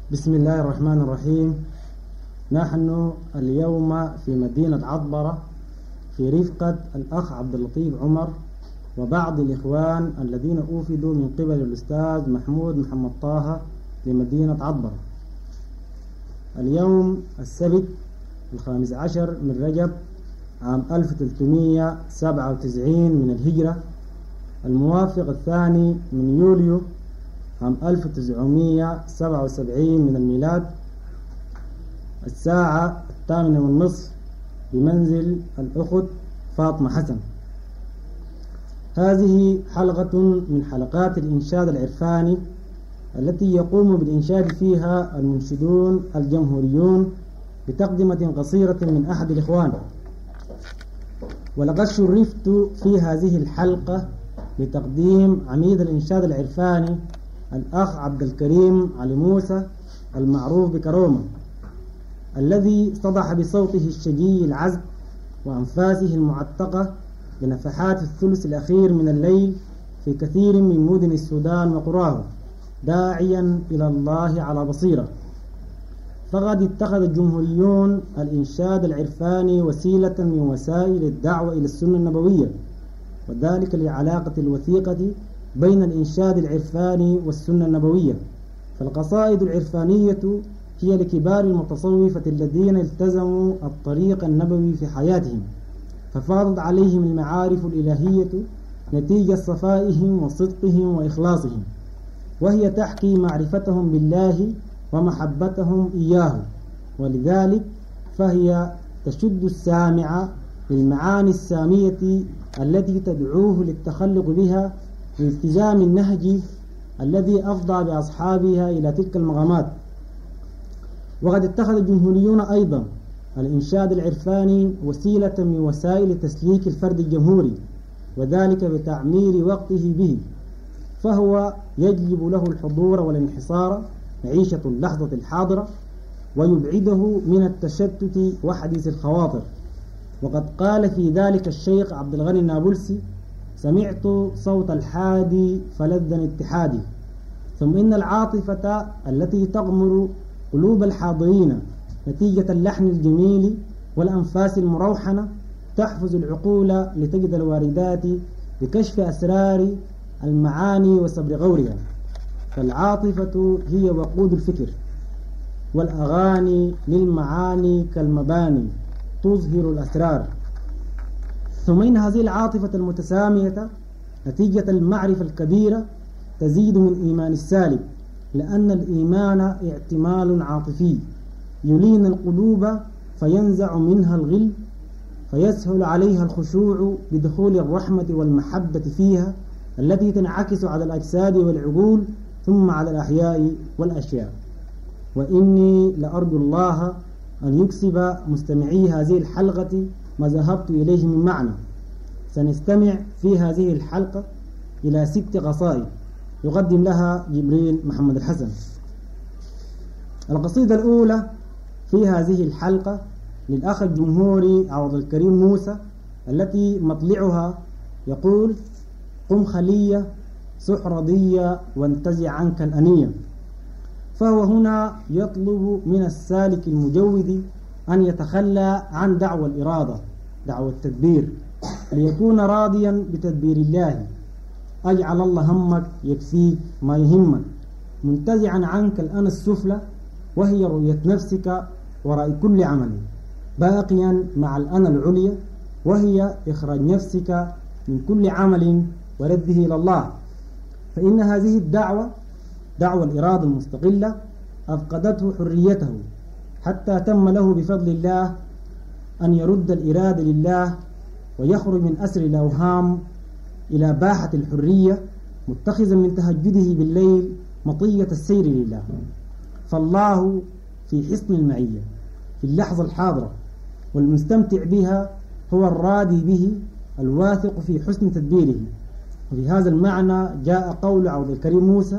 بسم الله الرحمن الرحيم. نحن اليوم في مدينة عطبرة في رفقة الأخ عبد اللطيف عمر وبعض الإخوان الذين أوفدوا من قبل الأستاذ محمد طه لمدينة عطبرة. اليوم السبت 15 من رجب عام 1397 من الهجرة، الموافق 2 من يوليو عام 1977 من الميلاد، الساعة 8:30 بمنزل الأخت فاطمة حسن. هذه حلقة من حلقات الإنشاد العرفاني التي يقوم بالإنشاد فيها المنشدون الجمهوريون بتقدمة قصيرة من أحد الإخوان. ولقد شرفت في هذه الحلقة بتقديم عميد الإنشاد العرفاني الأخ عبد الكريم علي موسى المعروف بكرومة، الذي صدح بصوته الشجي العذب وأنفاسه المعتقة بنفحات الثلث الأخير من الليل في كثير من مدن السودان وقراه، داعيا إلى الله على بصيرة. فقد اتخذ الجمهوريون الإنشاد العرفاني وسيلة من وسائل الدعوة إلى السنة النبوية، وذلك لعلاقة الوثيقة بين الإنشاد العرفاني والسنة النبوية. فالقصائد العرفانية هي لكبار المتصوفة الذين التزموا الطريق النبوي في حياتهم، ففاضت عليهم المعارف الإلهية نتيجة صفائهم وصدقهم وإخلاصهم، وهي تحكي معرفتهم بالله ومحبتهم إياه، ولذلك فهي تشد السامع للمعاني السامية التي تدعوه للتخلق بها والتزام النهج الذي أفضى بأصحابها إلى تلك المقامات. وقد اتخذ الجمهوريون أيضا الإنشاد العرفاني وسيلة من وسائل تسليك الفرد الجمهوري، وذلك بتعمير وقته به، فهو يجلب له الحضور والانحصار عيشة اللحظة الحاضرة، ويبعده من التشتت وحديث الخواطر. وقد قال في ذلك الشيخ عبد الغني النابلسي: سمعت صوت الحادي فلذني اتحادي. ثم إن العاطفة التي تغمر قلوب الحاضرين نتيجة اللحن الجميل والأنفاس المروحنة تحفز العقول لتجد الواردات بكشف أسرار المعاني وصبر غورها. فالعاطفة هي وقود الفكر، والأغاني للمعاني كالمباني تظهر الأسرار. ثم إن هذه العاطفة المتسامية نتيجة المعرفة الكبيرة تزيد من إيمان السالب، لأن الإيمان اعتمال عاطفي يلين القلوب فينزع منها الغل، فيسهل عليها الخشوع بدخول الرحمة والمحبة فيها التي تنعكس على الأجساد والعقول ثم على الأحياء والأشياء. وإني لأرجو الله أن يكسب مستمعي هذه الحلقة ما ذهبت إليه من معنى. سنستمع في هذه الحلقة إلى 6 قصائد يقدم لها جبريل محمد الحسن. القصيدة الأولى في هذه الحلقة للأخ الجمهوري عبد الكريم موسى، التي مطلعها يقول: قم خلية سحرضية وانتزع عنك الأنية. فهو هنا يطلب من السالك المجود أن يتخلى عن دعوى الإرادة، دعوى التدبير، ليكون راضيا بتدبير الله. أجعل الله همك يكفيك ما يهمك، منتزعا عنك الأنا السفلى وهي رؤية نفسك وراء كل عمل، باقيا مع الأنا العليا وهي إخراج نفسك من كل عمل ورده إلى الله. فإن هذه الدعوة، دعوى الإرادة المستقلة، أفقدته حريته حتى تم له بفضل الله أن يرد الإرادة لله ويخرج من أسر الأوهام إلى باحة الحرية، متخذا من تهجده بالليل مطية السير لله. فالله في حصن المعية في اللحظة الحاضرة، والمستمتع بها هو الراضي به الواثق في حسن تدبيره. وفي هذا المعنى جاء قول عبد الكريم موسى: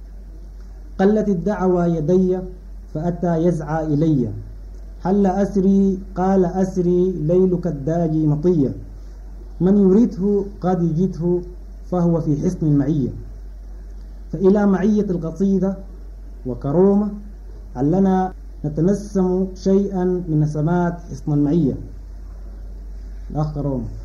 قلت الدعوى يدي فأتى يزعى إلي، حل أسري قال أسري ليلك الداجي مطية، من يريده قد يجده فهو في حصن المعية. فإلى معية القصيدة وكرومة علنا نتنسم شيئا من نسمات حصن المعية. الأخ كروم.